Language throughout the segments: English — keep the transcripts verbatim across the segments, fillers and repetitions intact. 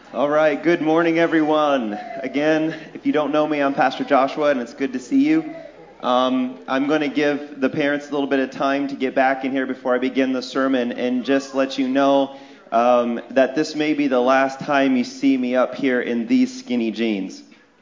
All right, good morning, everyone. Again, if you don't know me, I'm Pastor Joshua, and it's good to see you. Um, I'm going to give the parents a little bit of time to get back in here before I begin the sermon, and just let you know um, that this may be the last time you see me up here in these skinny jeans.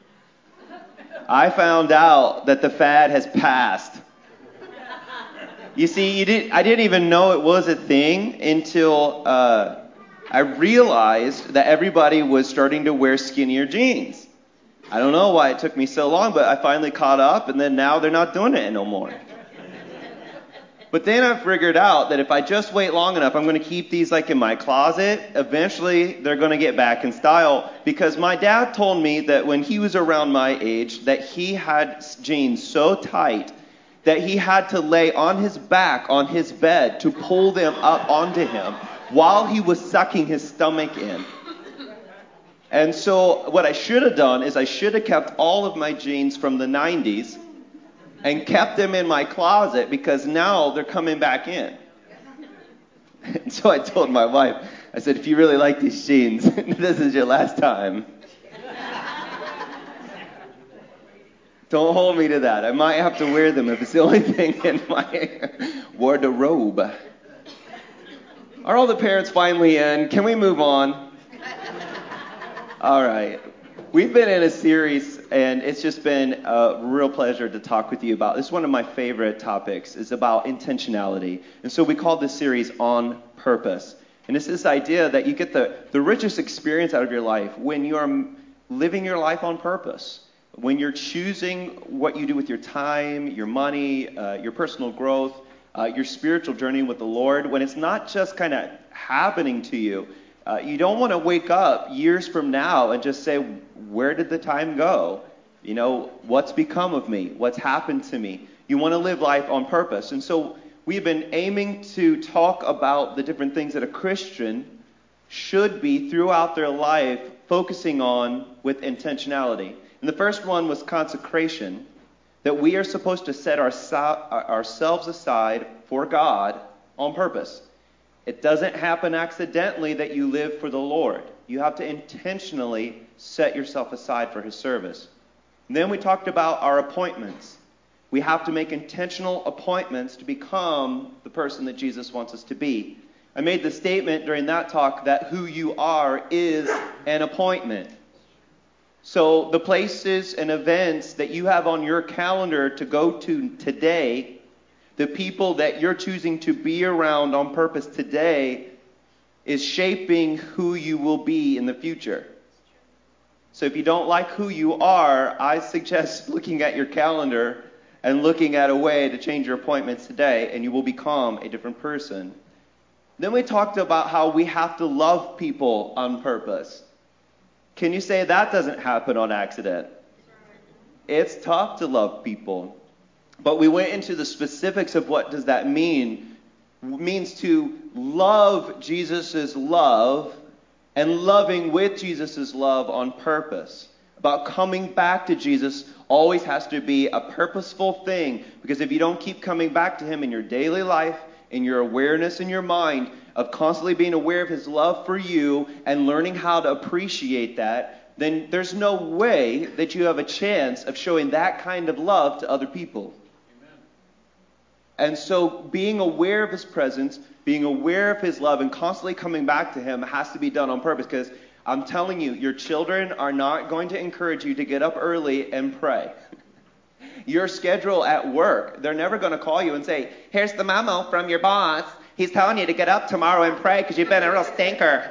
I found out that the fad has passed. You see, you did, I didn't even know it was a thing until uh, I realized that everybody was starting to wear skinnier jeans. I don't know why it took me so long, but I finally caught up, and then now they're not doing it no more. But then I figured out that if I just wait long enough, I'm going to keep these like in my closet. Eventually, they're going to get back in style, because my dad told me that when he was around my age, that he had jeans so tight that he had to lay on his back on his bed to pull them up onto him while he was sucking his stomach in. And so what I should have done is I should have kept all of my jeans from the nineties and kept them in my closet, because now they're coming back in. And so I told my wife, I said, if you really like these jeans, this is your last time. Don't hold me to that. I might have to wear them if it's the only thing in my wardrobe. Are all the parents finally in? Can we move on? All right. We've been in a series, and it's just been a real pleasure to talk with you about. This is one of my favorite topics. It's about intentionality. And so we call this series On Purpose. And it's this idea that you get the, the richest experience out of your life when you are living your life on purpose. When you're choosing what you do with your time, your money, uh, your personal growth, uh, your spiritual journey with the Lord, when it's not just kind of happening to you. Uh, you don't want to wake up years from now and just say, where did the time go? You know, what's become of me? What's happened to me? You want to live life on purpose. And so we've been aiming to talk about the different things that a Christian should be throughout their life focusing on with intentionality. And the first one was consecration, that we are supposed to set our, ourselves aside for God on purpose. It doesn't happen accidentally that you live for the Lord. You have to intentionally set yourself aside for His service. And then we talked about our appointments. We have to make intentional appointments to become the person that Jesus wants us to be. I made the statement during that talk that who you are is an appointment. So the places and events that you have on your calendar to go to today, the people that you're choosing to be around on purpose today, is shaping who you will be in the future. So if you don't like who you are, I suggest looking at your calendar and looking at a way to change your appointments today, and you will become a different person. Then we talked about how we have to love people on purpose. Can you say that doesn't happen on accident? It's tough to love people. But we went into the specifics of what does that mean. It means to love Jesus' love and loving with Jesus' love on purpose. About coming back to Jesus always has to be a purposeful thing. Because if you don't keep coming back to Him in your daily life, in your awareness in your mind, of constantly being aware of His love for you and learning how to appreciate that, then there's no way that you have a chance of showing that kind of love to other people. Amen. And so being aware of His presence, being aware of His love, and constantly coming back to Him has to be done on purpose, because I'm telling you, your children are not going to encourage you to get up early and pray. Your schedule at work, they're never going to call you and say, here's the memo from your boss. He's telling you to get up tomorrow and pray because you've been a real stinker.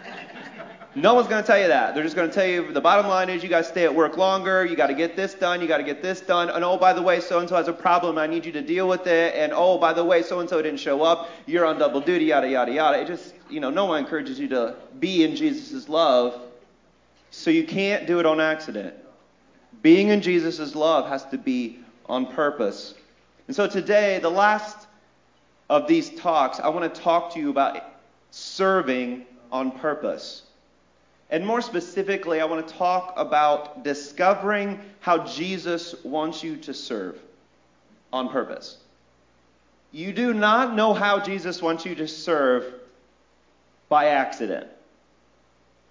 No one's going to tell you that. They're just going to tell you the bottom line is you got to stay at work longer. You got to get this done. You got to get this done. And oh, by the way, so-and-so has a problem. I need you to deal with it. And oh, by the way, so-and-so didn't show up. You're on double duty, yada, yada, yada. It just, you know, no one encourages you to be in Jesus' love. So you can't do it on accident. Being in Jesus' love has to be on purpose. And so today, the last of these talks, I want to talk to you about serving on purpose. And more specifically, I want to talk about discovering how Jesus wants you to serve on purpose. You do not know how Jesus wants you to serve by accident.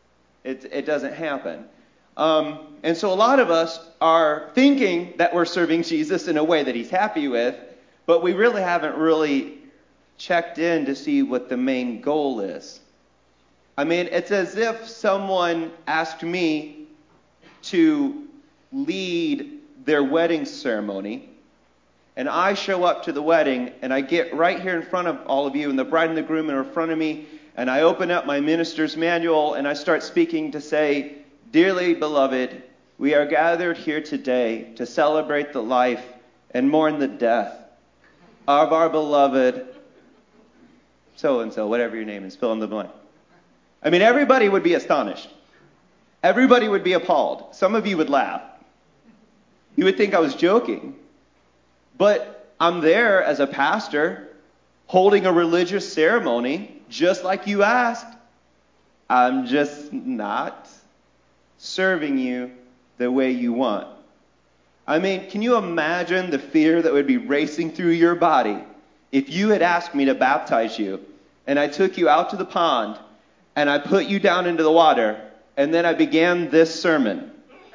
It, it doesn't happen. Um, and so a lot of us are thinking that we're serving Jesus in a way that he's happy with, but we really haven't really checked in to see what the main goal is. I mean, it's as if someone asked me to lead their wedding ceremony, and I show up to the wedding, and I get right here in front of all of you, and the bride and the groom are in front of me, and I open up my minister's manual, and I start speaking to say, "Dearly beloved, we are gathered here today to celebrate the life and mourn the death of our beloved so-and-so," whatever your name is, fill in the blank. I mean, everybody would be astonished. Everybody would be appalled. Some of you would laugh. You would think I was joking. But I'm there as a pastor, holding a religious ceremony, just like you asked. I'm just not serving you the way you want. I mean, can you imagine the fear that would be racing through your body if you had asked me to baptize you, and I took you out to the pond, and I put you down into the water, and then I began this sermon?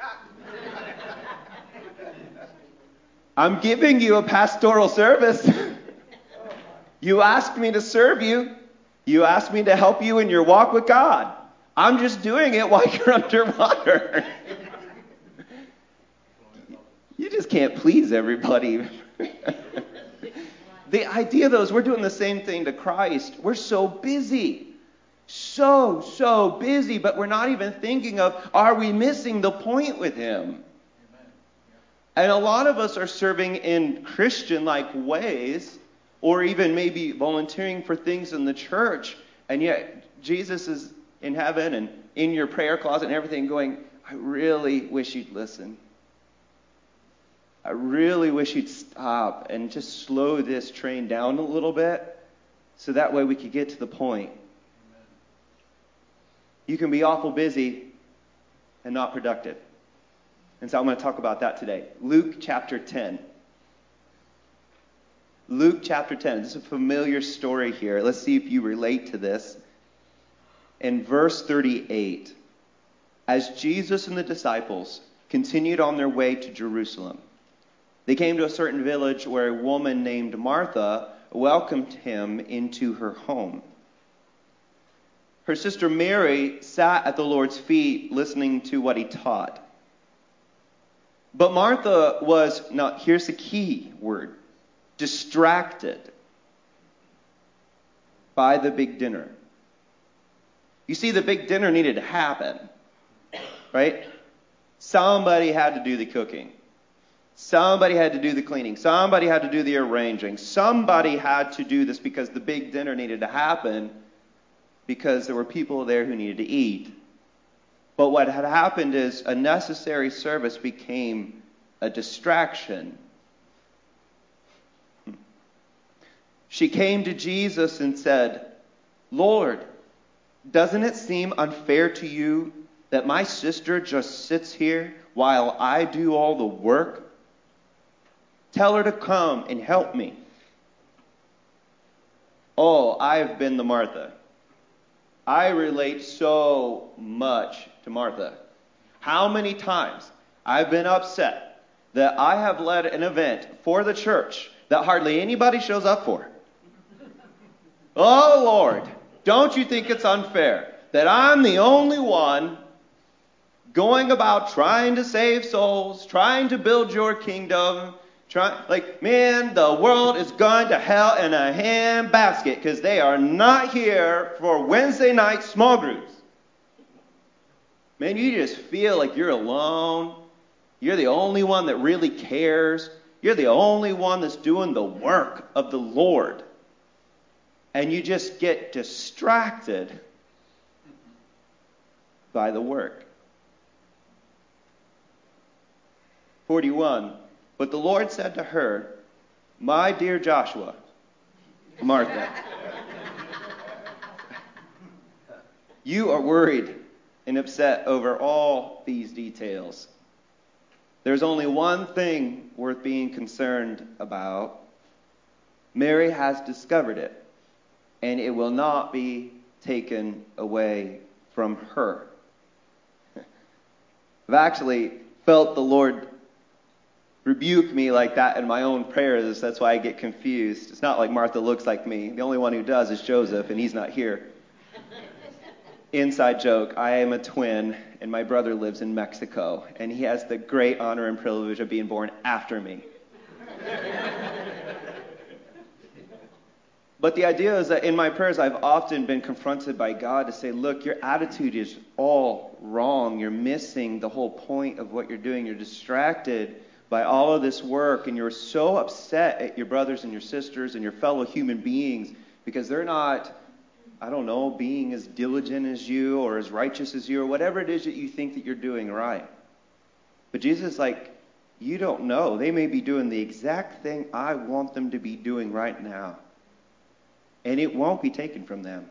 I'm giving you a pastoral service. You asked me to serve you. You asked me to help you in your walk with God. I'm just doing it while you're underwater. You just can't please everybody. The idea, though, is we're doing the same thing to Christ. We're so busy. So, so busy, but we're not even thinking of, are we missing the point with him? And a lot of us are serving in Christian-like ways, or even maybe volunteering for things in the church, and yet Jesus is in heaven and in your prayer closet and everything going, I really wish you'd listen. I really wish you'd stop and just slow this train down a little bit so that way we could get to the point. Amen. You can be awful busy and not productive. And so I'm going to talk about that today. Luke chapter ten. Luke chapter ten. This is a familiar story here. Let's see if you relate to this. In verse thirty-eight, as Jesus and the disciples continued on their way to Jerusalem, they came to a certain village where a woman named Martha welcomed him into her home. Her sister Mary sat at the Lord's feet listening to what he taught. But Martha was, now here's the key word, distracted by the big dinner. You see, the big dinner needed to happen, right? Somebody had to do the cooking. Somebody had to do the cleaning. Somebody had to do the arranging. Somebody had to do this because the big dinner needed to happen because there were people there who needed to eat. But what had happened is a necessary service became a distraction. She came to Jesus and said, Lord, doesn't it seem unfair to you that my sister just sits here while I do all the work? Tell her to come and help me. Oh, I've been the Martha. I relate so much to Martha. How many times I've been upset that I have led an event for the church that hardly anybody shows up for. Oh, Lord, don't you think it's unfair that I'm the only one going about trying to save souls, trying to build your kingdom, trying, like, man, the world is going to hell in a handbasket because they are not here for Wednesday night small groups. Man, you just feel like you're alone. You're the only one that really cares. You're the only one that's doing the work of the Lord. And you just get distracted by the work. forty-one. But the Lord said to her, my dear Joshua, Martha, you are worried and upset over all these details. There's only one thing worth being concerned about. Mary has discovered it, and it will not be taken away from her. I've actually felt the Lord rebuke me like that in my own prayers. That's why I get confused. It's not like Martha looks like me. The only one who does is Joseph, and he's not here. Inside joke, I am a twin, and my brother lives in Mexico, and he has the great honor and privilege of being born after me. But the idea is that in my prayers, I've often been confronted by God to say, look, your attitude is all wrong. You're missing the whole point of what you're doing. You're distracted by all of this work, and you're so upset at your brothers and your sisters and your fellow human beings because they're not, I don't know, being as diligent as you or as righteous as you or whatever it is that you think that you're doing right. But Jesus is like, you don't know. They may be doing the exact thing I want them to be doing right now. And it won't be taken from them.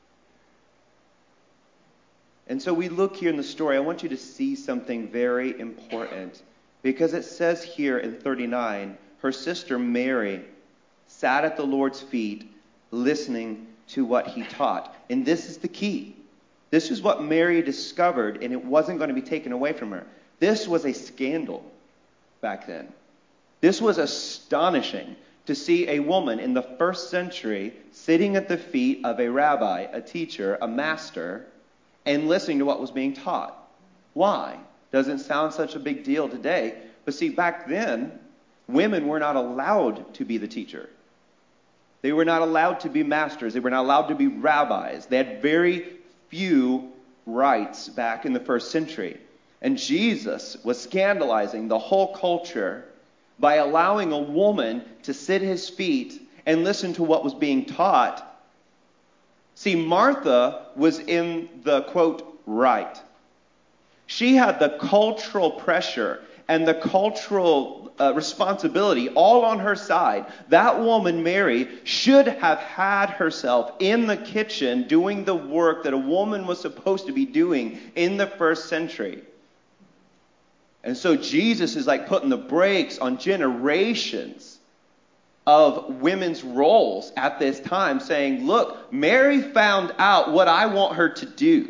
And so we look here in the story. I want you to see something very important. Because it says here in thirty-nine, her sister Mary sat at the Lord's feet listening to what he taught. And this is the key. This is what Mary discovered, and it wasn't going to be taken away from her. This was a scandal back then. This was astonishing to see a woman in the first century sitting at the feet of a rabbi, a teacher, a master, and listening to what was being taught. Why? Doesn't sound such a big deal today. But see, back then, women were not allowed to be the teacher. They were not allowed to be masters. They were not allowed to be rabbis. They had very few rights back in the first century. And Jesus was scandalizing the whole culture by allowing a woman to sit at his feet and listen to what was being taught. See, Martha was in the, quote, right. She had the cultural pressure and the cultural uh, responsibility all on her side. That woman, Mary, should have had herself in the kitchen doing the work that a woman was supposed to be doing in the first century. And so Jesus is like putting the brakes on generations of women's roles at this time, saying, look, Mary found out what I want her to do.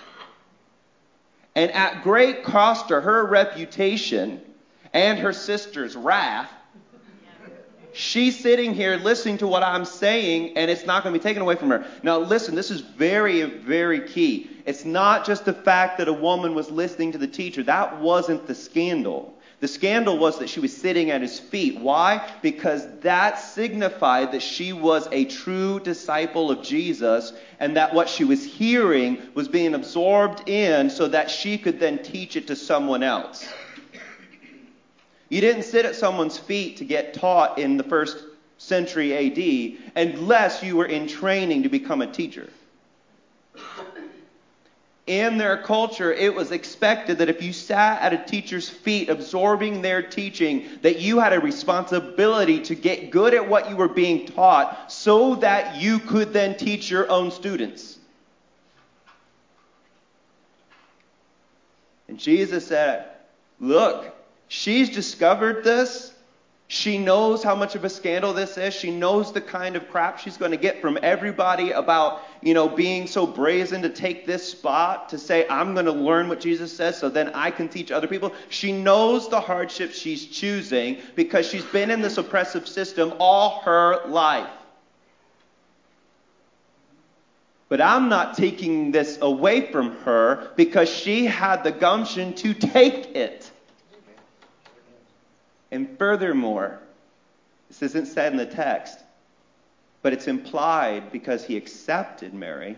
And at great cost to her reputation and her sister's wrath, she's sitting here listening to what I'm saying, and it's not going to be taken away from her. Now, listen, this is very, very key. It's not just the fact that a woman was listening to the teacher. That wasn't the scandal. The scandal was that she was sitting at his feet. Why? Because that signified that she was a true disciple of Jesus, and that what she was hearing was being absorbed in so that she could then teach it to someone else. You didn't sit at someone's feet to get taught in the first century A D unless you were in training to become a teacher. In their culture, it was expected that if you sat at a teacher's feet absorbing their teaching, that you had a responsibility to get good at what you were being taught so that you could then teach your own students. And Jesus said, look, she's discovered this. She knows how much of a scandal this is. She knows the kind of crap she's going to get from everybody about, you know, being so brazen to take this spot to say, I'm going to learn what Jesus says so then I can teach other people. She knows the hardship she's choosing because she's been in this oppressive system all her life. But I'm not taking this away from her because she had the gumption to take it. And furthermore, this isn't said in the text, but it's implied because he accepted Mary,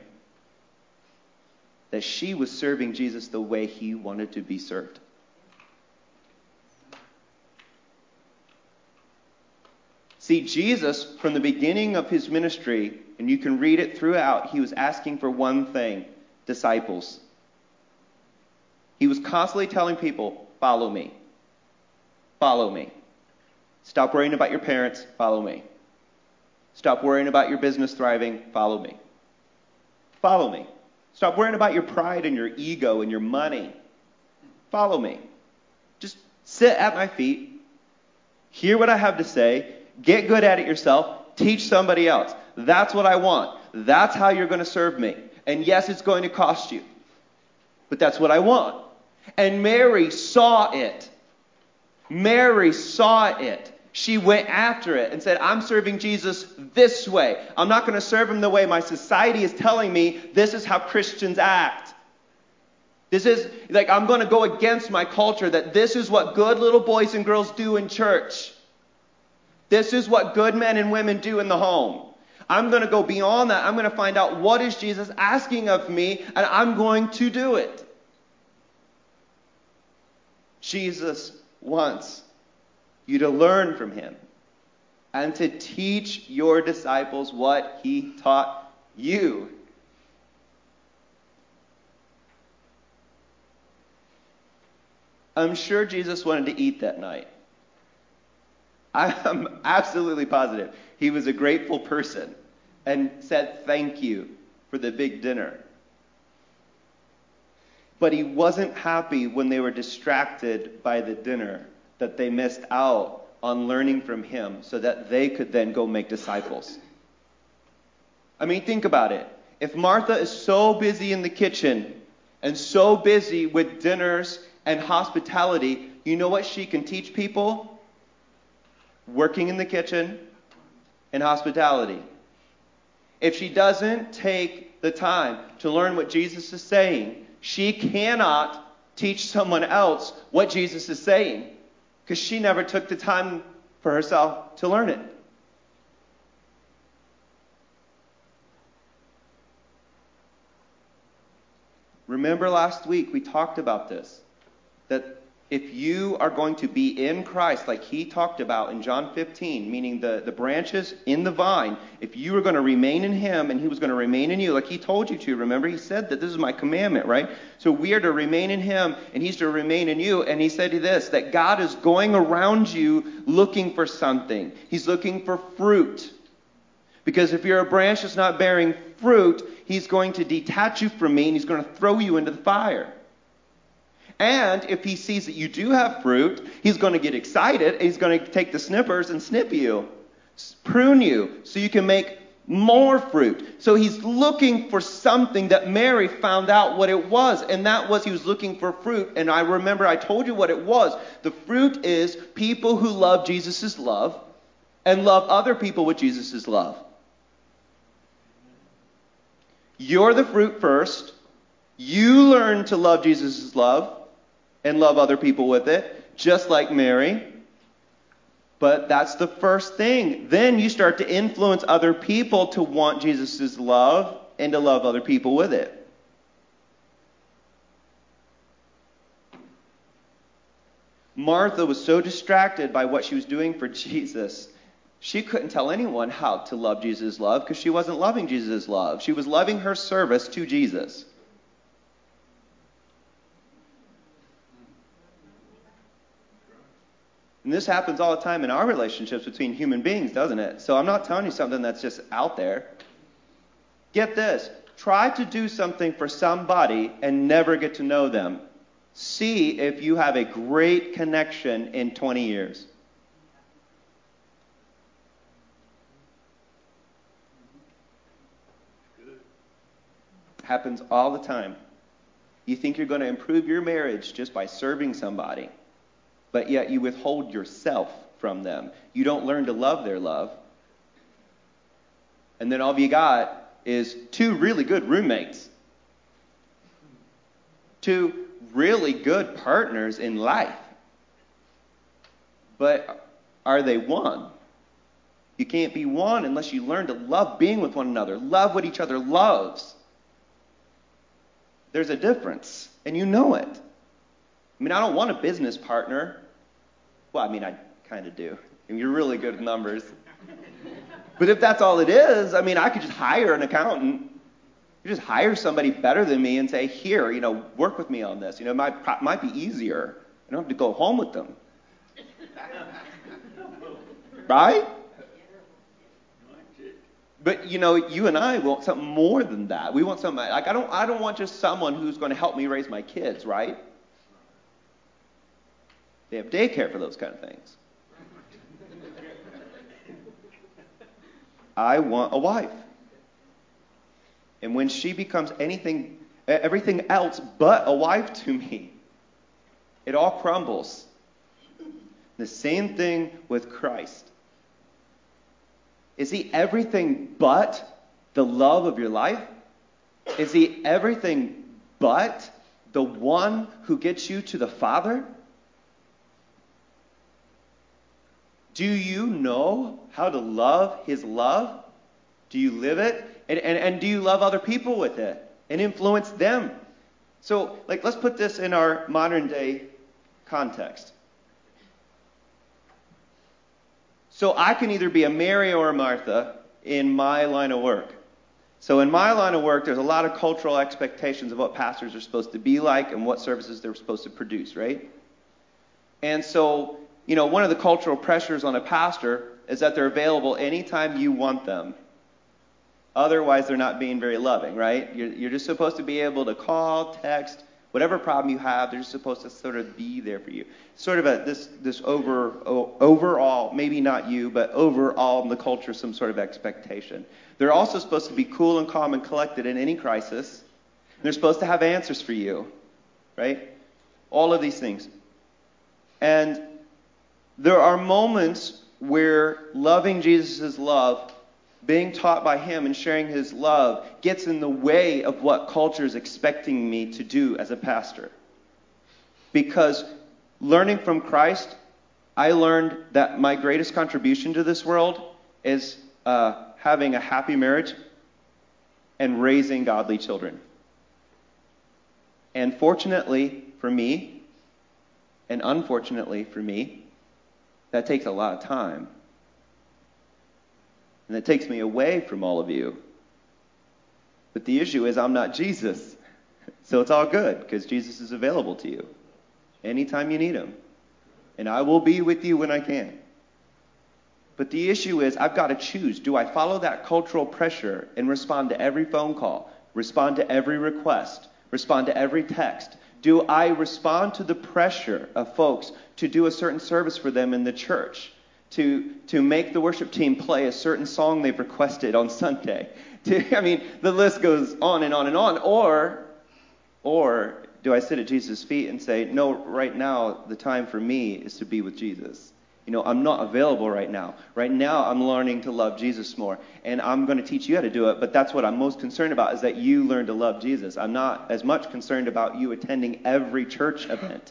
that she was serving Jesus the way he wanted to be served. See, Jesus, from the beginning of his ministry, and you can read it throughout, he was asking for one thing: disciples. He was constantly telling people, follow me. Follow me. Stop worrying about your parents. Follow me. Stop worrying about your business thriving. Follow me. Follow me. Stop worrying about your pride and your ego and your money. Follow me. Just sit at my feet. Hear what I have to say. Get good at it yourself. Teach somebody else. That's what I want. That's how you're going to serve me. And yes, it's going to cost you. But that's what I want. And Mary saw it. Mary saw it. She went after it and said, I'm serving Jesus this way. I'm not going to serve him the way my society is telling me this is how Christians act. This is, like, I'm going to go against my culture that this is what good little boys and girls do in church. This is what good men and women do in the home. I'm going to go beyond that. I'm going to find out what is Jesus asking of me, and I'm going to do it. Jesus wants you to learn from him and to teach your disciples what he taught you. I'm sure Jesus wanted to eat that night. I'm absolutely positive he was a grateful person and said thank you for the big dinner. But he wasn't happy when they were distracted by the dinner, that they missed out on learning from him so that they could then go make disciples. I mean, think about it. If Martha is so busy in the kitchen and so busy with dinners and hospitality, you know what she can teach people? Working in the kitchen and hospitality. If she doesn't take the time to learn what Jesus is saying, she cannot teach someone else what Jesus is saying, because she never took the time for herself to learn it. Remember last week we talked about this, that if you are going to be in Christ, like he talked about in John fifteen, meaning the, the branches in the vine, if you were going to remain in him and he was going to remain in you, like he told you to, remember he said that this is my commandment, right? So we are to remain in him and he's to remain in you. And he said to this, that God is going around you looking for something. He's looking for fruit. Because if you're a branch that's not bearing fruit, he's going to detach you from me and he's going to throw you into the fire. And if he sees that you do have fruit, he's going to get excited and he's going to take the snippers and snip you, prune you, so you can make more fruit. So he's looking for something that Mary found out what it was, and that was he was looking for fruit. And I remember I told you what it was. The fruit is people who love Jesus' love and love other people with Jesus' love. You're the fruit first. You learn to love Jesus' love and love other people with it, just like Mary. But that's the first thing. Then you start to influence other people to want Jesus' love and to love other people with it. Martha was so distracted by what she was doing for Jesus, she couldn't tell anyone how to love Jesus' love because she wasn't loving Jesus' love. She was loving her service to Jesus. And this happens all the time in our relationships between human beings, doesn't it? So I'm not telling you something that's just out there. Get this. Try to do something for somebody and never get to know them. See if you have a great connection in twenty years. Happens all the time. You think you're going to improve your marriage just by serving somebody, but yet you withhold yourself from them. You don't learn to love their love. And then all you got is two really good roommates. Two really good partners in life. But are they one? You can't be one unless you learn to love being with one another. Love what each other loves. There's a difference, and you know it. I mean, I don't want a business partner. Well, I mean, I kind of do. I mean, you're really good at numbers. But if that's all it is, I mean, I could just hire an accountant. You just hire somebody better than me and say, here, you know, work with me on this. You know, it might, might be easier. I don't have to go home with them. Right? But, you know, you and I want something more than that. We want something, like, I don't, I don't want just someone who's going to help me raise my kids, right? They have daycare for those kind of things. I want a wife. And when she becomes anything, everything else but a wife to me, It all crumbles. The same thing with Christ. Is he everything but the love of your life? Is he everything but the one who gets you to the Father? Do you know how to love his love? Do you live it? And, and, and do you love other people with it and influence them? So, like, let's put this in our modern day context. So I can either be a Mary or a Martha in my line of work. So in my line of work, there's a lot of cultural expectations of what pastors are supposed to be like and what services they're supposed to produce, right? And so, you know, one of the cultural pressures on a pastor is that they're available anytime you want them. Otherwise, they're not being very loving, right? You're, you're just supposed to be able to call, text, whatever problem you have, they're just supposed to sort of be there for you. Sort of a, this this over o- overall, maybe not you, but overall in the culture, some sort of expectation. They're also supposed to be cool and calm and collected in any crisis. They're supposed to have answers for you, right? All of these things. And there are moments where loving Jesus' love, being taught by him and sharing his love, gets in the way of what culture is expecting me to do as a pastor. Because learning from Christ, I learned that my greatest contribution to this world is uh, having a happy marriage and raising godly children. And fortunately for me, and unfortunately for me, that takes a lot of time. And it takes me away from all of you. But the issue is I'm not Jesus. So it's all good because Jesus is available to you anytime you need him. And I will be with you when I can. But the issue is I've got to choose. Do I follow that cultural pressure and respond to every phone call, respond to every request, respond to every text? Do I respond to the pressure of folks to do a certain service for them in the church? To, to make the worship team play a certain song they've requested on Sunday. To, I mean, the list goes on and on and on. Or, or do I sit at Jesus' feet and say, no, right now, the time for me is to be with Jesus. You know, I'm not available right now. Right now, I'm learning to love Jesus more. And I'm going to teach you how to do it. But that's what I'm most concerned about, is that you learn to love Jesus. I'm not as much concerned about you attending every church event.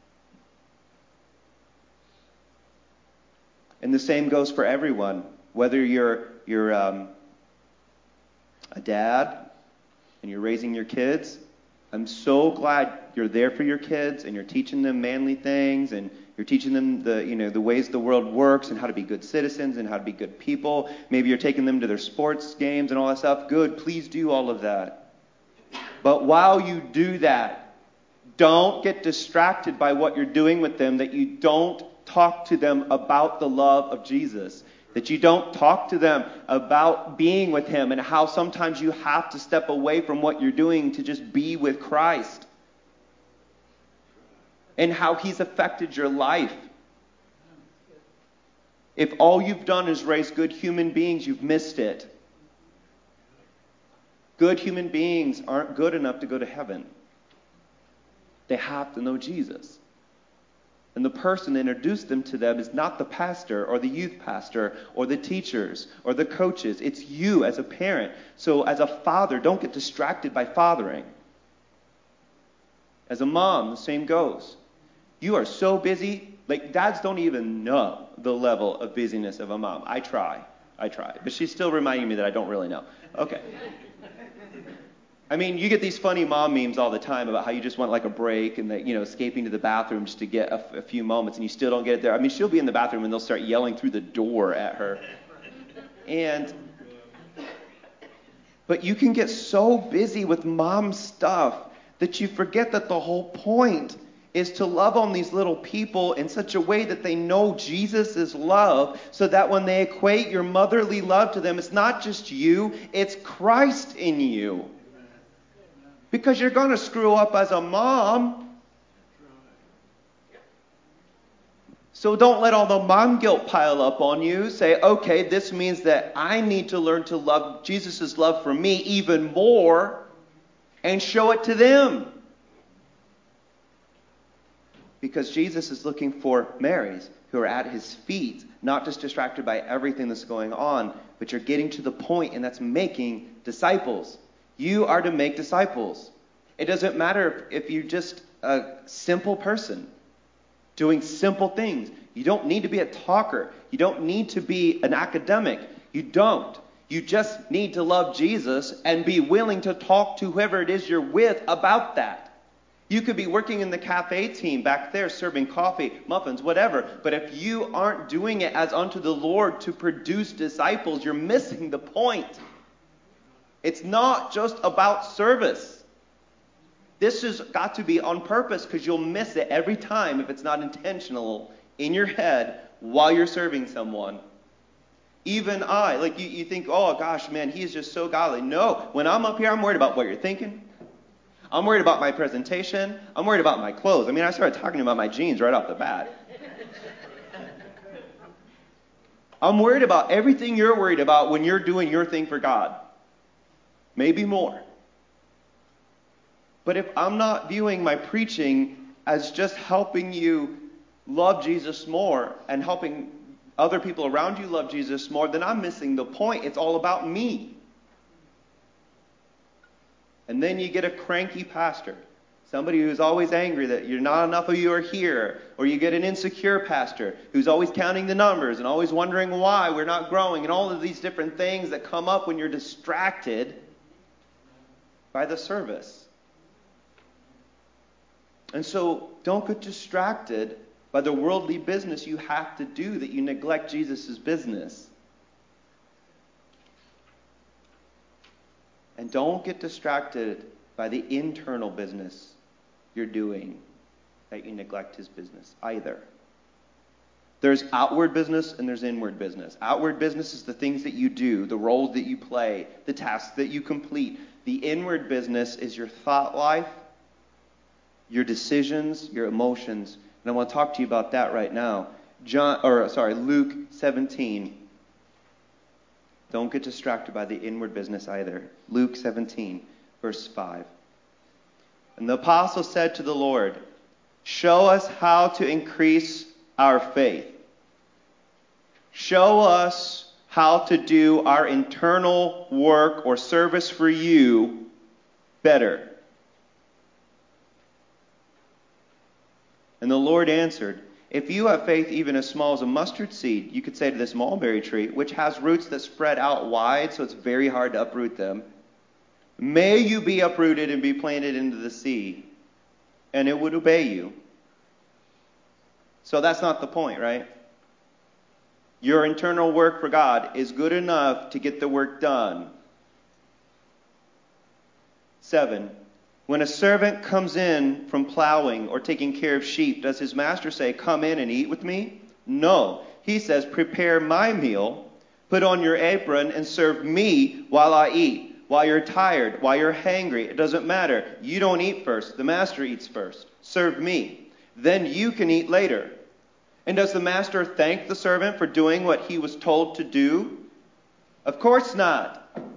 And the same goes for everyone. Whether you're you're um, a dad and you're raising your kids, I'm so glad you're there for your kids and you're teaching them manly things and you're teaching them the you know the ways the world works and how to be good citizens and how to be good people. Maybe you're taking them to their sports games and all that stuff. Good, please do all of that. But while you do that, don't get distracted by what you're doing with them, that you don't talk to them about the love of Jesus. That you don't talk to them about being with him and how sometimes you have to step away from what you're doing to just be with Christ. And how he's affected your life. If all you've done is raise good human beings, you've missed it. Good human beings aren't good enough to go to heaven. They have to know Jesus. And the person that introduced them to them is not the pastor or the youth pastor or the teachers or the coaches. It's you as a parent. So as a father, don't get distracted by fathering. As a mom, the same goes. You are so busy. Like, dads don't even know the level of busyness of a mom. I try. I try. But she's still reminding me that I don't really know. Okay. I mean, you get these funny mom memes all the time about how you just want like a break and that, you know, escaping to the bathroom just to get a, a few moments and you still don't get it there. I mean, she'll be in the bathroom and they'll start yelling through the door at her. And, but you can get so busy with mom stuff that you forget that the whole point is to love on these little people in such a way that they know Jesus is love, so that when they equate your motherly love to them, it's not just you, it's Christ in you. Because you're going to screw up as a mom. So don't let all the mom guilt pile up on you. Say, okay, this means that I need to learn to love Jesus' love for me even more and show it to them. Because Jesus is looking for Marys who are at his feet, not just distracted by everything that's going on, but you're getting to the point, and that's making disciples. You are to make disciples. It doesn't matter if you're just a simple person doing simple things. You don't need to be a talker. You don't need to be an academic. You don't. You just need to love Jesus and be willing to talk to whoever it is you're with about that. You could be working in the cafe team back there serving coffee, muffins, whatever. But if you aren't doing it as unto the Lord to produce disciples, you're missing the point. It's not just about service. This has got to be on purpose, because you'll miss it every time if it's not intentional in your head while you're serving someone. Even I, like you, you think, oh gosh, man, he is just so godly. No, when I'm up here, I'm worried about what you're thinking. I'm worried about my presentation. I'm worried about my clothes. I mean, I started talking about my jeans right off the bat. I'm worried about everything you're worried about when you're doing your thing for God. Maybe more. But if I'm not viewing my preaching as just helping you love Jesus more and helping other people around you love Jesus more, then I'm missing the point. It's all about me. And then you get a cranky pastor, somebody who's always angry that you're not enough of you are here. Or you get an insecure pastor who's always counting the numbers and always wondering why we're not growing, and all of these different things that come up when you're distracted by the service. And so don't get distracted by the worldly business you have to do that you neglect Jesus' business. And don't get distracted by the internal business you're doing that you neglect his business either. There's outward business and there's inward business. Outward business is the things that you do, the roles that you play, the tasks that you complete. The inward business is your thought life, your decisions, your emotions. And I want to talk to you about that right now. John, or sorry, Luke seventeen. Don't get distracted by the inward business either. Luke seventeen, verse five. And the apostle said to the Lord, "Show us how to increase our faith. Show us how to do our internal work or service for you better." And the Lord answered, "If you have faith even as small as a mustard seed, you could say to this mulberry tree, which has roots that spread out wide, so it's very hard to uproot them, may you be uprooted and be planted into the sea, and it would obey you." So that's not the point, right? Your internal work for God is good enough to get the work done. Seven. When a servant comes in from plowing or taking care of sheep, does his master say, "Come in and eat with me"? No. He says, "Prepare my meal, put on your apron, and serve me while I eat. While you're tired, while you're hangry, it doesn't matter. You don't eat first. The master eats first. Serve me. Then you can eat later." And does the master thank the servant for doing what he was told to do? Of course not.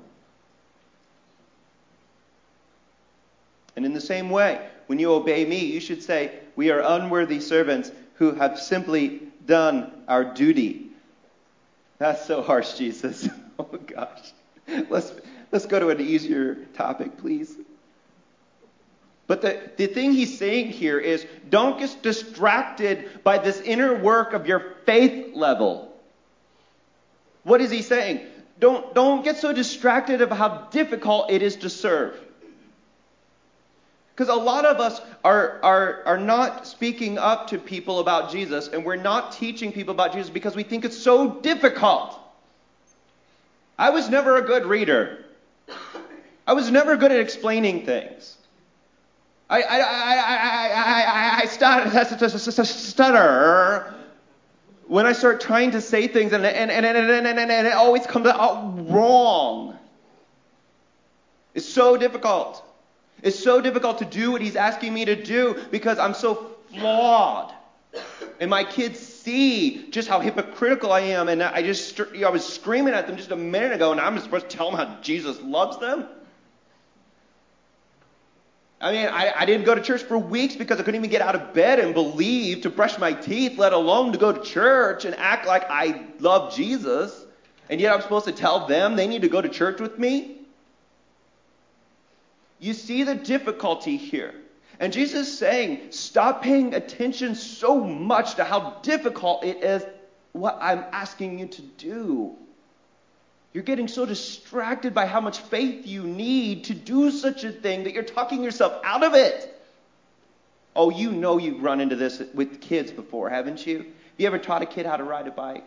And in the same way, when you obey me, you should say, "We are unworthy servants who have simply done our duty." That's so harsh, Jesus. Oh gosh. Let's let's go to an easier topic, please. But the, the thing he's saying here is, don't get distracted by this inner work of your faith level. What is he saying? Don't, don't get so distracted about how difficult it is to serve. Because a lot of us are, are, are not speaking up to people about Jesus, and we're not teaching people about Jesus because we think it's so difficult. I was never a good reader. I was never good at explaining things. I, I, I, I, I, I stutter, stutter when I start trying to say things, and, and, and, and, and, and, and it always comes out wrong. It's so difficult. It's so difficult to do what he's asking me to do because I'm so flawed. And my kids see just how hypocritical I am. And I just, you know, I was screaming at them just a minute ago, and I'm supposed to tell them how Jesus loves them? I mean, I, I didn't go to church for weeks because I couldn't even get out of bed and believe to brush my teeth, let alone to go to church and act like I love Jesus. And yet I'm supposed to tell them they need to go to church with me? You see the difficulty here. And Jesus is saying, stop paying attention so much to how difficult it is what I'm asking you to do. You're getting so distracted by how much faith you need to do such a thing that you're talking yourself out of it. Oh, you know you've run into this with kids before, haven't you? Have you ever taught a kid how to ride a bike?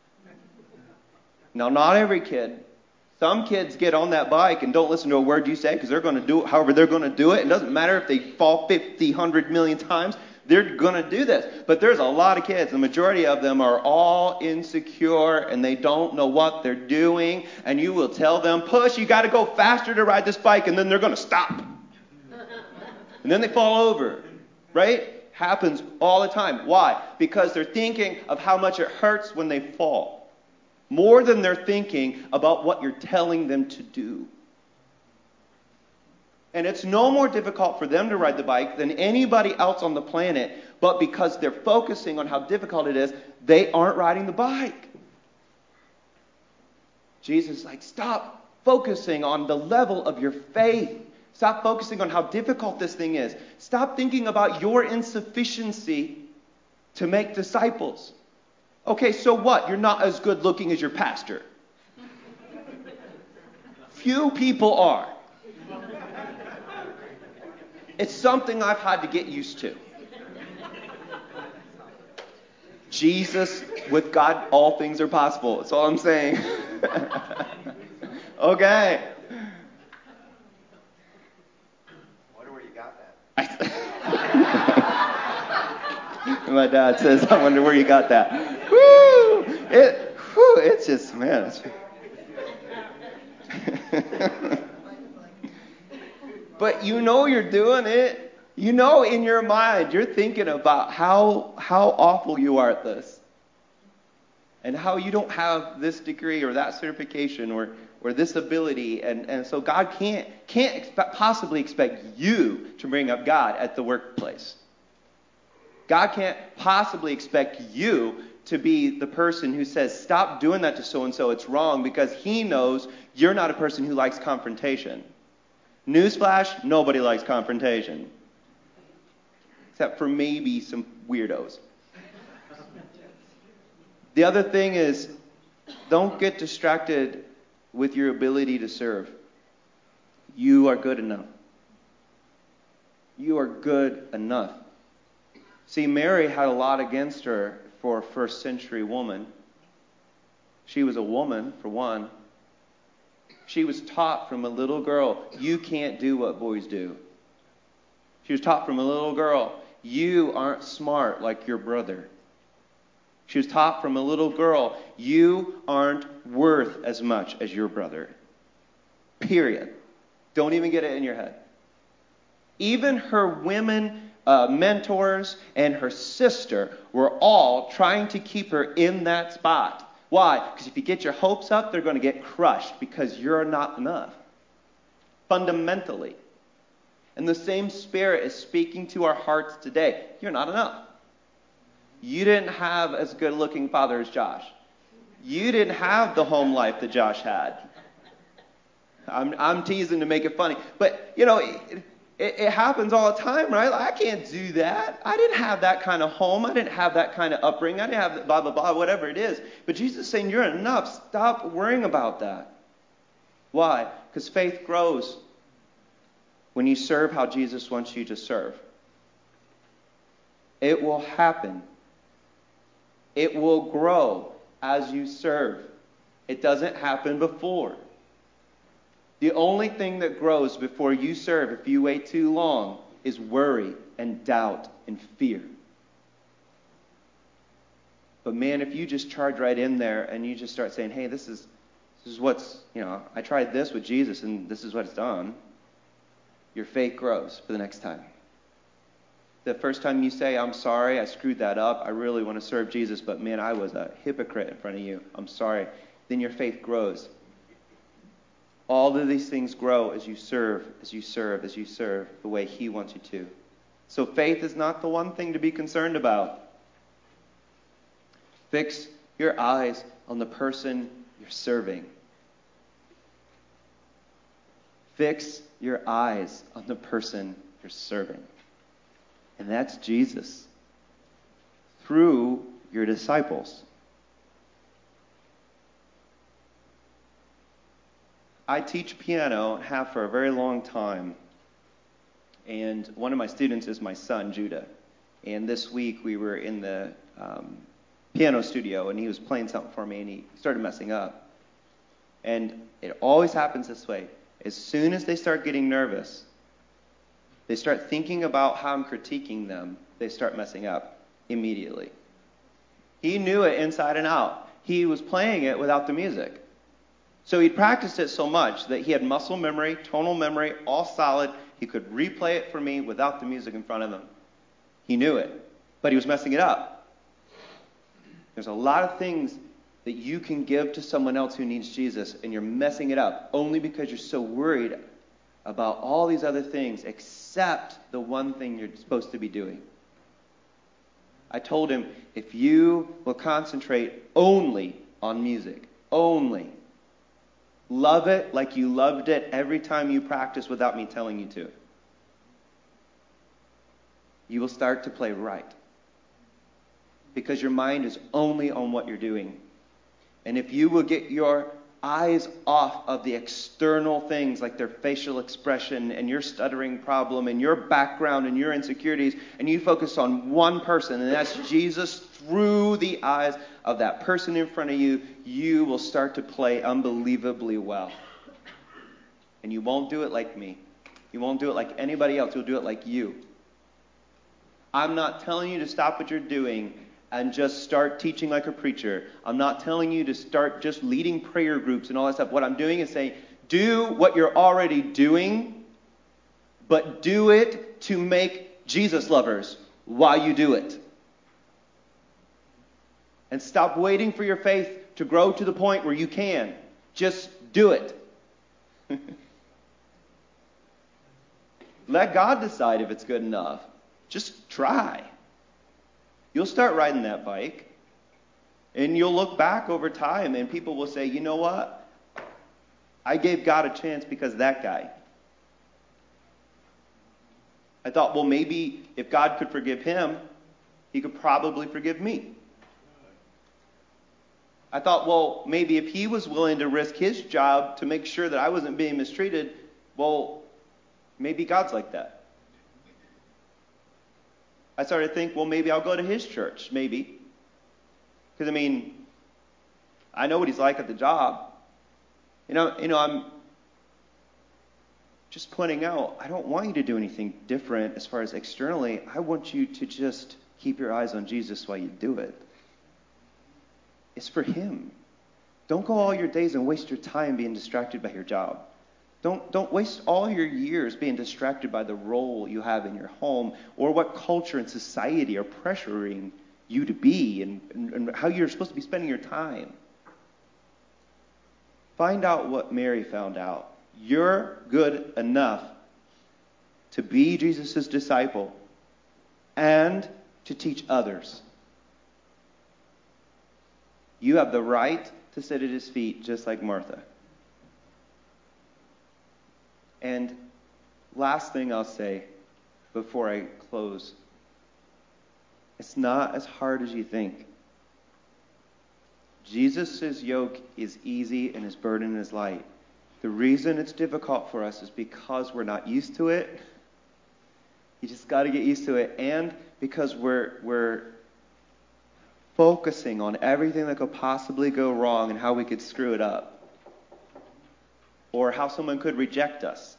Now, not every kid. Some kids get on that bike and don't listen to a word you say because they're going to do it however they're going to do it. It doesn't matter if they fall fifty, one hundred million times. They're going to do this. But there's a lot of kids. The majority of them are all insecure and they don't know what they're doing. And you will tell them, push, you got to go faster to ride this bike. And then they're going to stop. And then they fall over. Right? Happens all the time. Why? Because they're thinking of how much it hurts when they fall. More than they're thinking about what you're telling them to do. And it's no more difficult for them to ride the bike than anybody else on the planet. But because they're focusing on how difficult it is, they aren't riding the bike. Jesus is like, stop focusing on the level of your faith. Stop focusing on how difficult this thing is. Stop thinking about your insufficiency to make disciples. Okay, so what? You're not as good looking as your pastor. Few people are. It's something I've had to get used to. Jesus, with God, all things are possible. That's all I'm saying. Okay. I wonder where you got that. My dad says, I wonder where you got that. Woo! It, whew, it's just, man. It's... But you know you're doing it. You know in your mind, you're thinking about how how awful you are at this. And how you don't have this degree or that certification or, or this ability. And, and so God can't, can't expect, possibly expect you to bring up God at the workplace. God can't possibly expect you to be the person who says, stop doing that to so-and-so, it's wrong, because he knows you're not a person who likes confrontation. Newsflash, nobody likes confrontation. Except for maybe some weirdos. The other thing is, don't get distracted with your ability to serve. You are good enough. You are good enough. See, Mary had a lot against her for a first century woman. She was a woman, for one. She was taught from a little girl, you can't do what boys do. She was taught from a little girl, you aren't smart like your brother. She was taught from a little girl, you aren't worth as much as your brother. Period. Don't even get it in your head. Even her women uh, mentors and her sister were all trying to keep her in that spot. Why? Because if you get your hopes up, they're going to get crushed because you're not enough. Fundamentally. And the same Spirit is speaking to our hearts today. You're not enough. You didn't have as good looking father as Josh. You didn't have the home life that Josh had. I'm, I'm teasing to make it funny. But, you know, it, it, it happens all the time, right? I can't do that. I didn't have that kind of home. I didn't have that kind of upbringing. I didn't have blah, blah, blah, whatever it is. But Jesus is saying, you're enough. Stop worrying about that. Why? Because faith grows when you serve how Jesus wants you to serve. It will happen. It will grow as you serve. It doesn't happen before. The only thing that grows before you serve, if you wait too long, is worry and doubt and fear. But man, if you just charge right in there and you just start saying, hey, this is this is what's, you know, I tried this with Jesus and this is what it's done, your faith grows for the next time. The first time you say, I'm sorry, I screwed that up, I really want to serve Jesus, but man, I was a hypocrite in front of you, I'm sorry, then your faith grows. All of these things grow as you serve, as you serve, as you serve the way He wants you to. So faith is not the one thing to be concerned about. Fix your eyes on the person you're serving. Fix your eyes on the person you're serving. And that's Jesus. Through your disciples. I teach piano and have for a very long time. And one of my students is my son, Judah. And this week we were in the um, piano studio, and he was playing something for me, and he started messing up. And it always happens this way. As soon as they start getting nervous, they start thinking about how I'm critiquing them, they start messing up immediately. He knew it inside and out. He was playing it without the music. So he'd practiced it so much that he had muscle memory, tonal memory, all solid. He could replay it for me without the music in front of him. He knew it, but he was messing it up. There's a lot of things that you can give to someone else who needs Jesus, and you're messing it up only because you're so worried about all these other things except the one thing you're supposed to be doing. I told him, if you will concentrate only on music, only, love it like you loved it every time you practice without me telling you to, you will start to play right. Because your mind is only on what you're doing. And if you will get your eyes off of the external things like their facial expression and your stuttering problem and your background and your insecurities, and you focus on one person, and that's Jesus, through the eyes of that person in front of you, you will start to play unbelievably well. And you won't do it like me. You won't do it like anybody else. You'll do it like you. I'm not telling you to stop what you're doing and just start teaching like a preacher. I'm not telling you to start just leading prayer groups and all that stuff. What I'm doing is saying, do what you're already doing, but do it to make Jesus lovers while you do it. And stop waiting for your faith to grow to the point where you can. Just do it. Let God decide if it's good enough. Just try. You'll start riding that bike, and you'll look back over time, and people will say, you know what? I gave God a chance because of that guy. I thought, well, maybe if God could forgive him, He could probably forgive me. I thought, well, maybe if he was willing to risk his job to make sure that I wasn't being mistreated, well, maybe God's like that. I started to think, well, maybe I'll go to his church, maybe. Because, I mean, I know what he's like at the job. You know, you know, I'm just pointing out, I don't want you to do anything different as far as externally. I want you to just keep your eyes on Jesus while you do it. It's for Him. Don't go all your days and waste your time being distracted by your job. Don't, don't waste all your years being distracted by the role you have in your home or what culture and society are pressuring you to be and, and, and how you're supposed to be spending your time. Find out what Mary found out. You're good enough to be Jesus' disciple and to teach others. You have the right to sit at His feet just like Martha. And last thing I'll say before I close, it's not as hard as you think. Jesus' yoke is easy and His burden is light. The reason it's difficult for us is because we're not used to it. You just got to get used to it. And because we're we're focusing on everything that could possibly go wrong and how we could screw it up. Or how someone could reject us.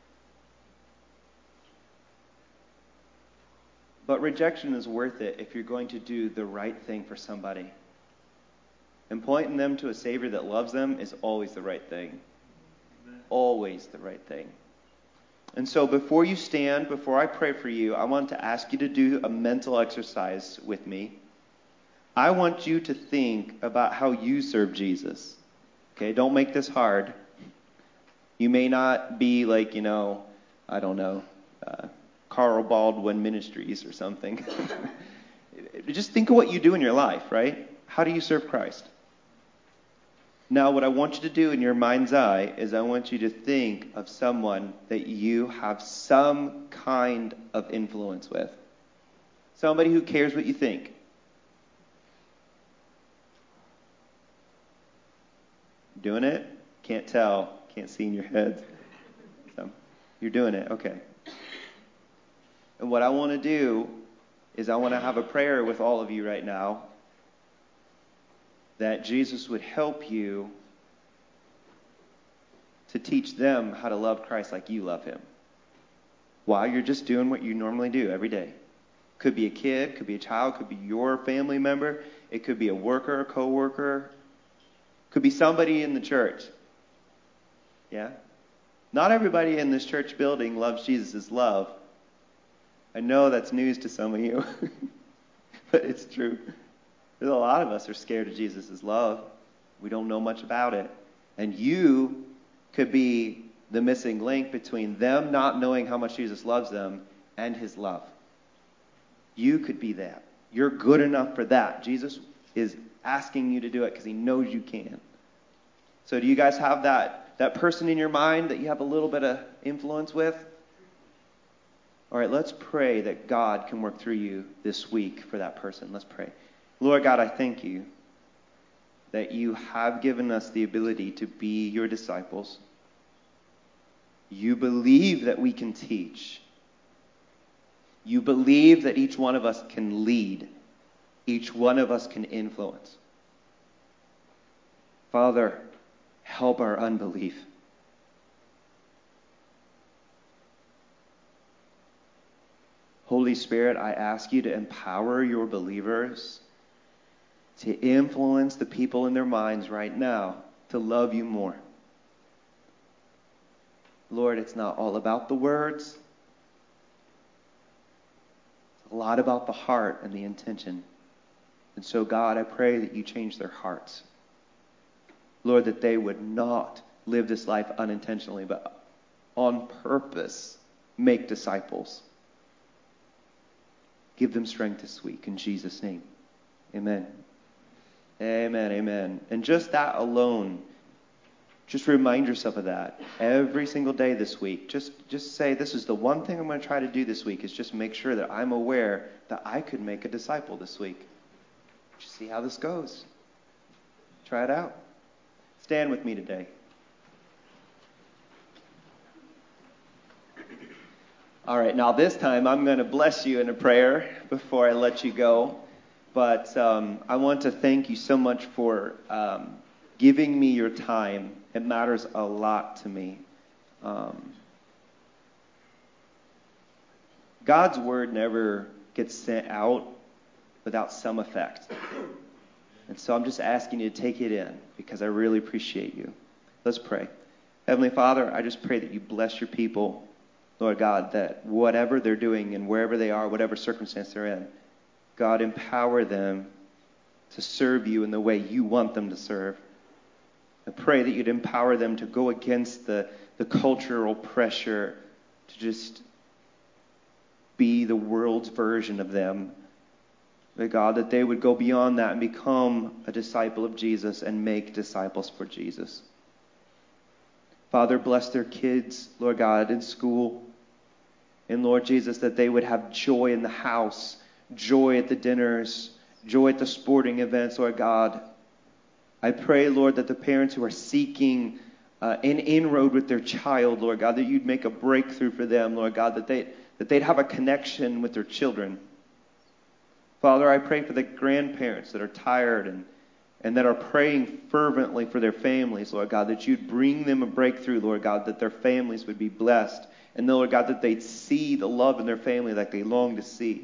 But rejection is worth it if you're going to do the right thing for somebody. And pointing them to a Savior that loves them is always the right thing. Always the right thing. And so before you stand, before I pray for you, I want to ask you to do a mental exercise with me. I want you to think about how you serve Jesus. Okay, don't make this hard. You may not be like, you know, I don't know, uh, Carl Baldwin Ministries or something. Just think of what you do in your life, right? How do you serve Christ? Now, what I want you to do in your mind's eye is I want you to think of someone that you have some kind of influence with. Somebody who cares what you think. Doing it? Can't tell. Can't see in your heads. So, you're doing it. Okay. And what I want to do is I want to have a prayer with all of you right now that Jesus would help you to teach them how to love Christ like you love him while you're just doing what you normally do every day. Could be a kid, could be a child, could be your family member. It could be a worker, a co-worker. Could be somebody in the church. Yeah? Not everybody in this church building loves Jesus' love. I know that's news to some of you, but it's true. There's a lot of us are scared of Jesus' love. We don't know much about it. And you could be the missing link between them not knowing how much Jesus loves them and his love. You could be that. You're good enough for that. Jesus is asking you to do it because he knows you can. So do you guys have that, that person in your mind that you have a little bit of influence with? All right, let's pray that God can work through you this week for that person. Let's pray. Lord God, I thank you that you have given us the ability to be your disciples. You believe that we can teach. You believe that each one of us can lead. Each one of us can influence. Father, help our unbelief. Holy Spirit, I ask you to empower your believers to influence the people in their minds right now to love you more. Lord, it's not all about the words. It's a lot about the heart and the intention. And so, God, I pray that you change their hearts. Lord, that they would not live this life unintentionally, but on purpose make disciples. Give them strength this week in Jesus' name. Amen. Amen, amen. And just that alone, just remind yourself of that every single day this week. Just, just say, this is the one thing I'm going to try to do this week, is just make sure that I'm aware that I could make a disciple this week. Just see how this goes. Try it out. Stand with me today. All right, now this time I'm going to bless you in a prayer before I let you go. But um, I want to thank you so much for um, giving me your time. It matters a lot to me. Um, God's word never gets sent out without some effect. And so I'm just asking you to take it in because I really appreciate you. Let's pray. Heavenly Father, I just pray that you bless your people, Lord God, that whatever they're doing and wherever they are, whatever circumstance they're in, God, empower them to serve you in the way you want them to serve. I pray that you'd empower them to go against the, the cultural pressure to just be the world's version of them. But God, that they would go beyond that and become a disciple of Jesus and make disciples for Jesus. Father, bless their kids, Lord God, in school. And Lord Jesus, that they would have joy in the house, joy at the dinners, joy at the sporting events, Lord God. I pray, Lord, that the parents who are seeking uh, an inroad with their child, Lord God, that you'd make a breakthrough for them, Lord God, that, they, that they'd have a connection with their children. Father, I pray for the grandparents that are tired and, and that are praying fervently for their families, Lord God, that you'd bring them a breakthrough, Lord God, that their families would be blessed. And, Lord God, that they'd see the love in their family like they long to see.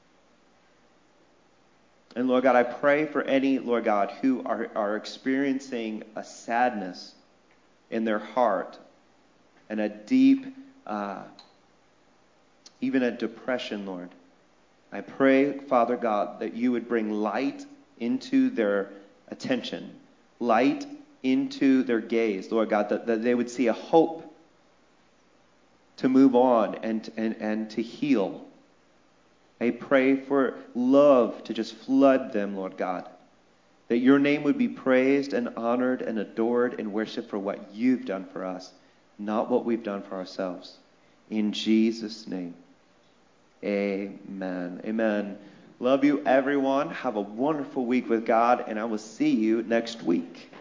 And, Lord God, I pray for any, Lord God, who are, are experiencing a sadness in their heart and a deep, uh, even a depression, Lord. I pray, Father God, that you would bring light into their attention, light into their gaze, Lord God, that, that they would see a hope to move on and, and, and to heal. I pray for love to just flood them, Lord God. That your name would be praised and honored and adored and worshiped for what you've done for us, not what we've done for ourselves. In Jesus' name, amen. Amen. Love you, everyone. Have a wonderful week with God, and I will see you next week.